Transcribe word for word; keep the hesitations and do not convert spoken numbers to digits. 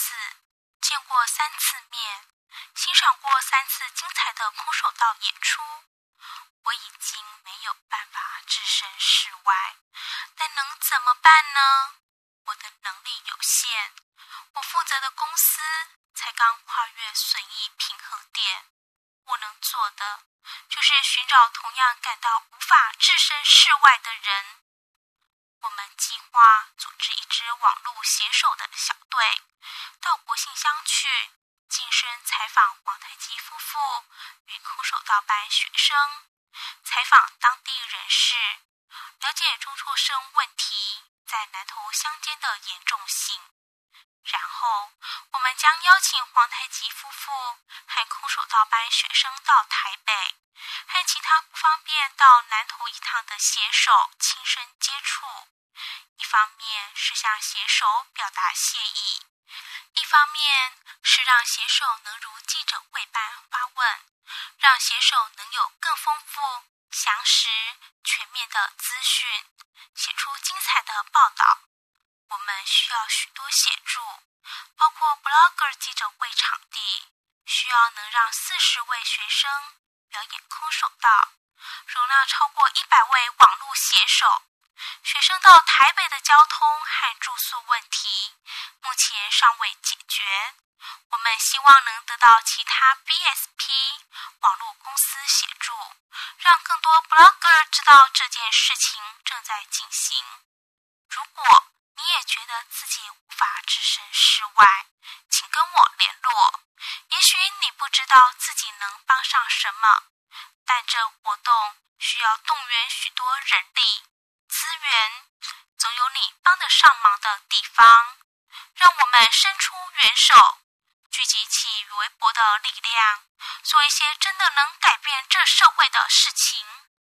次，见过三次面，欣赏过三次精彩的空手道演出。我已经没有办法置身事外，但能怎么办呢？我的能力有限，我负责的公司才刚跨越损益平衡点，我能做的就是寻找同样感到无法置身事外的人。我们计划组织一支网络写手的小队，到国信乡去，近身采访皇太极夫妇与空手道班学生，采访当地人士，了解中辍生问题在南投乡间的严重性。然后，我们将邀请皇太极夫妇和空手道班学生到台北，和其他不方便到南投一趟的写手亲身接触。一方面是向写手表达谢意，一方面是让写手能如记者会般发问，让写手能有更丰富、详实、全面的资讯，写出精彩的报道。我们需要许多协助，包括 blogger 记者会场地，需要能让四十位学生表演空手道，容纳超过一百位网络写手。学生到台北的交通和住宿问题目前尚未解决，我们希望能得到其他 B S P 网络公司协助，让更多 blogger 知道这件事情正在进行。如果你也觉得自己无法置身事外，请跟我联络。也许你不知道自己能帮上什么，但这活动需要动员许多人力资源，总有你帮得上忙的地方。让我们伸出援手，聚集起微薄的力量，做一些真的能改变这社会的事情。